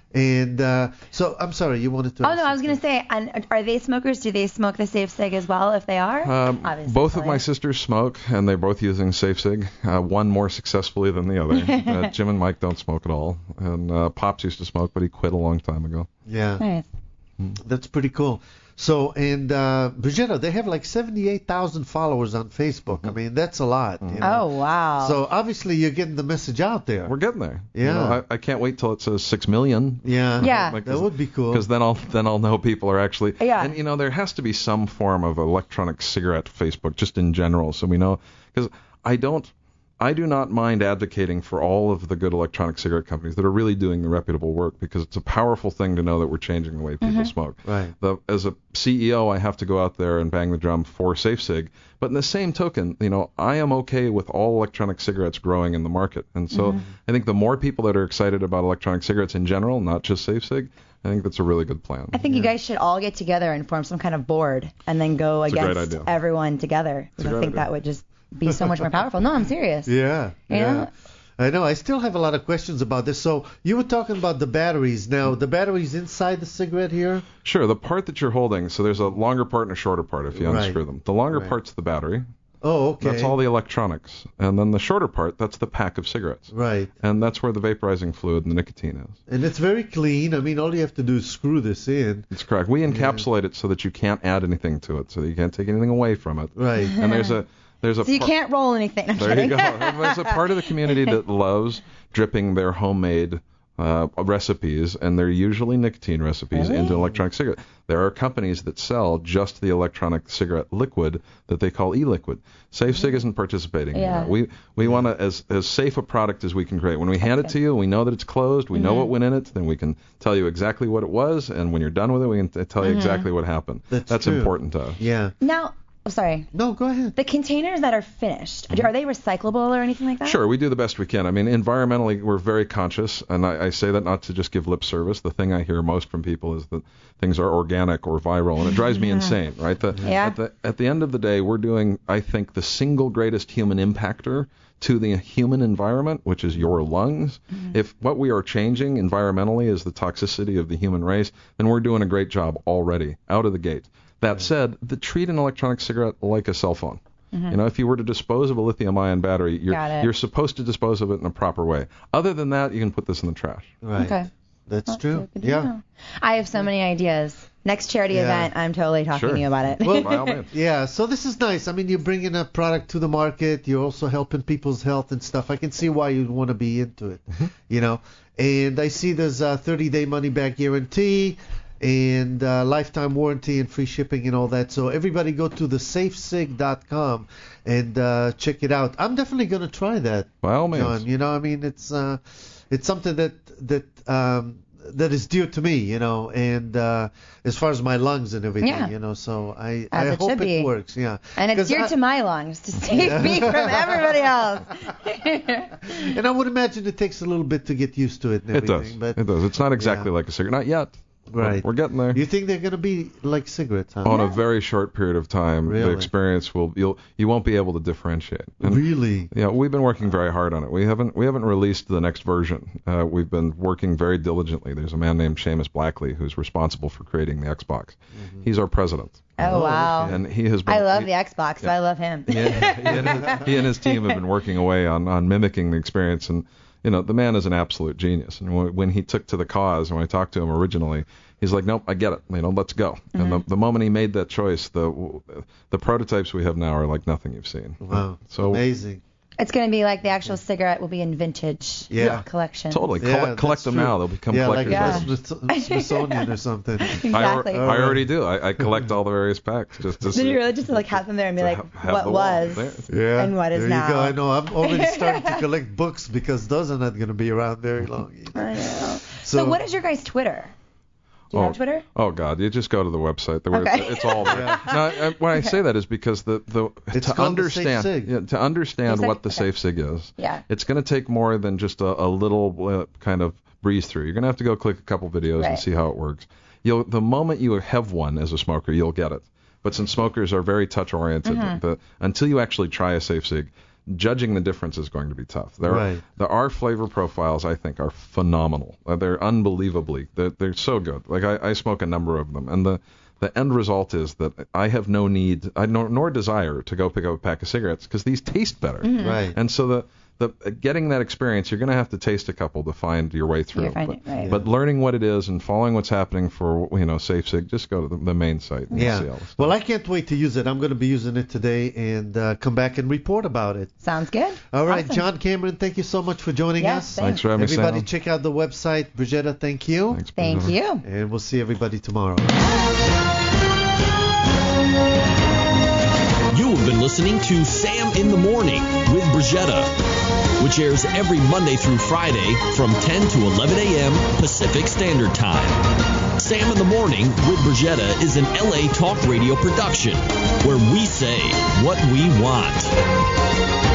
And uh, so, I'm sorry, you wanted to. Oh ask no, I was gonna something. say, and are they smokers? Do they smoke the Safe Sig as well? If they are, Um, obviously. both of my sisters smoke, and they're both using Safe Sig. Uh, one more successfully than the other. uh, Jim and Mike don't smoke at all, and uh, Pops used to smoke, but he quit a long time ago. Yeah, Nice. that's pretty cool. So, and uh, Brigetta, they have like seventy-eight thousand followers on Facebook. I mean, that's a lot. You know? Oh wow. So obviously you're getting the message out there. We're getting there. Yeah. You know, I, I can't wait till it says six million. Yeah. Yeah. Like, That would be cool. Because then I'll then I'll know people are actually. Yeah. And you know there has to be some form of electronic cigarette Facebook just in general, so we know. Because I don't, I do not mind advocating for all of the good electronic cigarette companies that are really doing the reputable work, because it's a powerful thing to know that we're changing the way people smoke. Right. The, as a C E O, I have to go out there and bang the drum for Safe Sig. But in the same token, you know, I am okay with all electronic cigarettes growing in the market. And so I think the more people that are excited about electronic cigarettes in general, not just Safe Sig, I think that's a really good plan. I think you guys should all get together and form some kind of board and then go It's a great against idea. everyone together. It's a I great think idea. that would just be so much more powerful. No, I'm serious. Yeah. You Yeah. know? I know. I still have a lot of questions about this. So you were talking about the batteries. Now, the batteries inside the cigarette here? Sure, the part that you're holding, so there's a longer part and a shorter part if you Right. unscrew them. The longer Right. part's the battery. Oh, okay. That's all the electronics. And then the shorter part, that's the pack of cigarettes. Right. And that's where the vaporizing fluid and the nicotine is. And it's very clean. I mean, all you have to do is screw this in. That's correct. We encapsulate it so that you can't add anything to it, so that you can't take anything away from it. Right. And there's a there's a So you par- can't roll anything. I'm There kidding. you go. There's a part of the community that loves dripping their homemade uh, recipes, and they're usually nicotine recipes, Really? into electronic cigarette. There are companies that sell just the electronic cigarette liquid that they call e-liquid. Safe Sig isn't participating. in Yeah. that. We we want to as as safe a product as we can create. When we hand it to you, we know that it's closed. We know what went in it. Then we can tell you exactly what it was, and when you're done with it, we can t- tell you exactly what happened. That's true. important to us. Yeah. Now, oh, sorry. No, go ahead. The containers that are finished, are they recyclable or anything like that? Sure, we do the best we can. I mean, environmentally, we're very conscious, and I, I say that not to just give lip service. The thing I hear most from people is that things are organic or viral, and it drives me insane, right? The, Yeah. At the, at the end of the day, we're doing, I think, the single greatest human impactor to the human environment, which is your lungs. If what we are changing environmentally is the toxicity of the human race, then we're doing a great job already, out of the gate. That said, the, treat an electronic cigarette like a cell phone. You know, if you were to dispose of a lithium-ion battery, Got you're it. you're supposed to dispose of it in a proper way. Other than that, you can put this in the trash. Right. Okay. That's That's true. so good to Yeah. know. I have so many ideas. Next charity Yeah. event, I'm totally talking Sure. to you about it. Well, By all means. Yeah, so this is nice. I mean, you're bringing a product to the market. You're also helping people's health and stuff. I can see why you'd want to be into it, you know. And I see there's a thirty-day money-back guarantee and uh, lifetime warranty and free shipping and all that. So everybody go to the safe sig dot com and uh, check it out. I'm definitely going to try that, By all means. John. You know, I mean, it's uh, it's something that that um, that is dear to me, you know, and uh, as far as my lungs and everything, Yeah. you know, so I As I it hope should it be. works, yeah. And it's 'Cause dear I- to my lungs to save me from everybody else. And I would imagine it takes a little bit to get used to it and It does. everything, but It does. It's not exactly yeah. like a cigarette. Not yet. Right. We're getting there. You think they're going to be like cigarettes, huh? On a very short period of time, the Really? experience will you'll you won't be able to differentiate. And, Really? Yeah, we've been working very hard on it. We haven't we haven't released the next version. Uh, we've been working very diligently. There's a man named Seamus Blackley who's responsible for creating the Xbox. Mm-hmm. He's our president. Oh, wow. And he has been. I love he, the Xbox, so yeah. I love him. Yeah, he, and, he and his team have been working away on, on mimicking the experience, and you know the man is an absolute genius. And when, when he took to the cause, and when I talked to him originally, he's like, nope, I get it. You know, let's go. Mm-hmm. And the, the moment he made that choice, the the prototypes we have now are like nothing you've seen. Wow. So amazing. It's going to be like the actual cigarette will be in vintage Yeah. collection. Totally, Yeah, collect, collect that's them true. now. They'll become Yeah, like collector's Yeah. items. Smith- Smithsonian or something. Exactly. I, al- I Alright. already do. I, I collect all the various packs. Just to Did see. you really just like have them there and be To like, have- have what the wall was there. Yeah. and what is there now? you go. I know. I'm already starting to collect books because those are not going to be around very long either. I know. So, So, what is your guys' Twitter? Do you Oh. have Twitter? Oh God, you just go to the website. The Okay. It's all there. Yeah. No, I, when I say that is because the the It's to called the Safe understand Sig. yeah, to understand Safe Sig? what the Okay. safe sig is. Yeah. It's going to take more than just a, a little uh, kind of breeze through. You're going to have to go click a couple videos and Right. see how it works. You'll the moment you have one as a smoker, you'll get it. But since smokers are very touch oriented, Mm-hmm. the, until you actually try a safe sig, judging the difference is going to be tough. There, Right. are, there are flavor profiles I think are phenomenal. Uh, They're unbelievably. They're, they're so good. Like I, I smoke a number of them, and the the end result is that I have no need, I nor, nor desire to go pick up a pack of cigarettes because these taste better. Mm-hmm. Right. And so the the uh, getting that experience, you're going to have to taste a couple to find your way through. You find but, it, right. but learning what it is and following what's happening for you know safe sig, just go to the, the main site and see all Yeah. this stuff. Well, I can't wait to use it. I'm going to be using it today and uh, come back and report about it. Sounds good. All right, Awesome. John Cameron, thank you so much for joining Yes, us. thanks. Thanks for having Everybody, me, Sam. check out the website. Brigetta, thank you. Thanks, Thank Bridget. you. And we'll see everybody tomorrow. You have been listening to Sam in the Morning with Brigetta, which airs every Monday through Friday from ten to eleven a.m. Pacific Standard Time. Sam in the Morning with Brigetta is an L A Talk Radio production where we say what we want.